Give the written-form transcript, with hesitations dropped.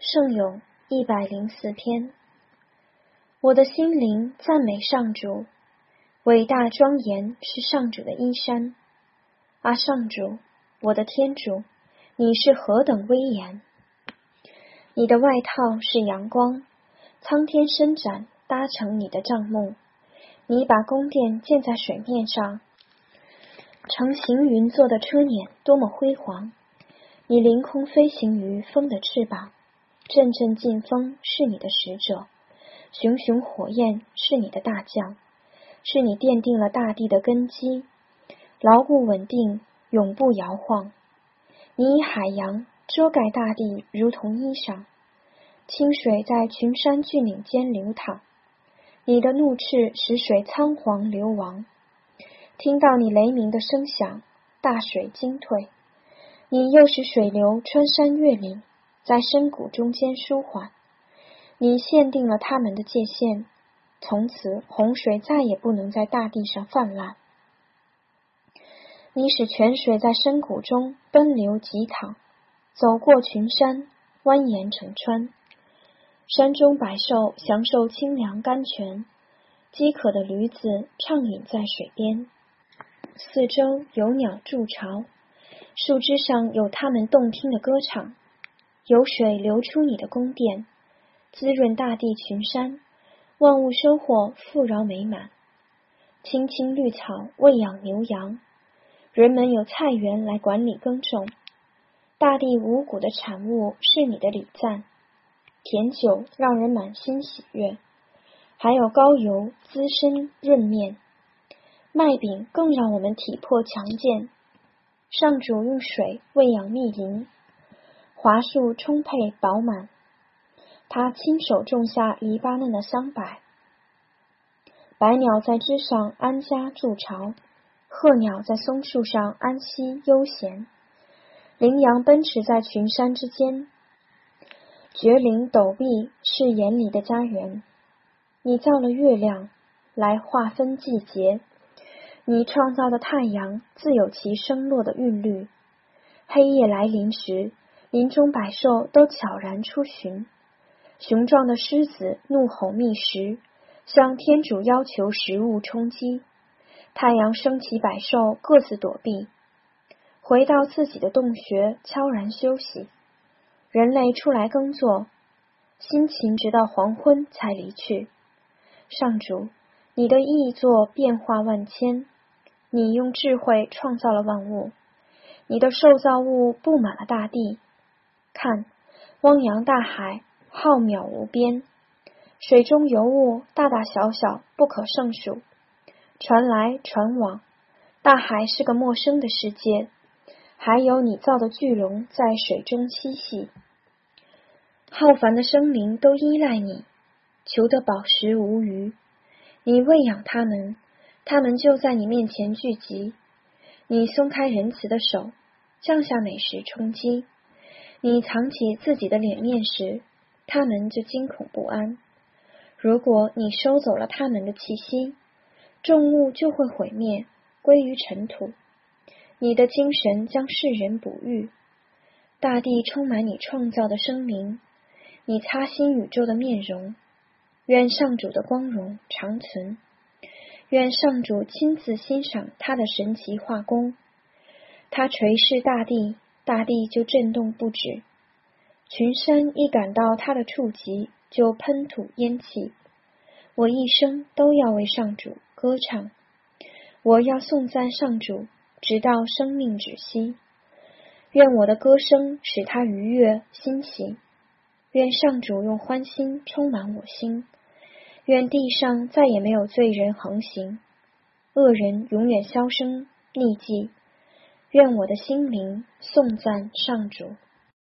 圣咏104篇。我的心灵赞美上主，伟大庄严是上主的衣衫。啊，上主，我的天主，你是何等威严！你的外套是阳光，苍天伸展，搭成你的帐幕。你把宫殿建在水面上，乘行云坐的车辇多么辉煌！你凌空飞行于风的翅膀，阵阵劲风是你的使者，熊熊火焰是你的大将，是你奠定了大地的根基，牢固稳定，永不摇晃。你以海洋遮盖大地，如同衣裳，清水在群山峻岭间流淌。你的怒斥使水仓皇流亡，听到你雷鸣的声响，大水惊退。你又使水流穿山越岭，在深谷中间舒缓。你限定了他们的界限，从此洪水再也不能在大地上泛滥。你使泉水在深谷中奔流急淌，走过群山，蜿蜒成川。山中百兽享受清凉甘泉，饥渴的驴子畅饮在水边。四周有鸟筑巢，树枝上有它们动听的歌唱。有水流出你的宫殿，滋润大地群山，万物收获富饶美满。青青绿草喂养牛羊，人们有菜园来管理耕种。大地五谷的产物是你的礼赞，甜酒让人满心喜悦，还有膏油滋身润面，麦饼更让我们体魄强健。上主用水喂养密林，华树充沛饱满，他亲手种下黎巴嫩的桑柏。百鸟在枝上安家筑巢，鹤鸟在松树上安息悠闲。羚羊奔驰在群山之间，绝岭陡壁是眼里的家园。你造了月亮来划分季节，你创造的太阳自有其升落的韵律。黑夜来临时，林中百兽都悄然出巡。雄壮的狮子怒吼觅食，向天主要求食物充饥。太阳升起，百兽各自躲避，回到自己的洞穴悄然休息。人类出来耕作，辛勤直到黄昏才离去。上主，你的艺作变化万千，你用智慧创造了万物，你的受造物布满了大地。看，汪洋大海浩渺无边，水中游物大大小小不可胜数，传来传往，大海是个陌生的世界，还有你造的巨龙在水中嬉戏。浩繁的生灵都依赖你，求得饱食无余。你喂养他们，他们就在你面前聚集。你松开仁慈的手，降下美食充饥。你藏起自己的脸面时，他们就惊恐不安。如果你收走了他们的气息，众物就会毁灭，归于尘土。你的精神将世人哺育，大地充满你创造的生灵。你擦新宇宙的面容，愿上主的光荣长存，愿上主亲自欣赏他的神奇画工。他垂视大地，大地就震动不止，群山一感到他的触及，就喷吐烟气。我一生都要为上主歌唱，我要颂赞上主，直到生命止息。愿我的歌声使他愉悦欣喜，愿上主用欢心充满我心，愿地上再也没有罪人横行，恶人永远销声匿迹。愿我的心灵颂赞上主。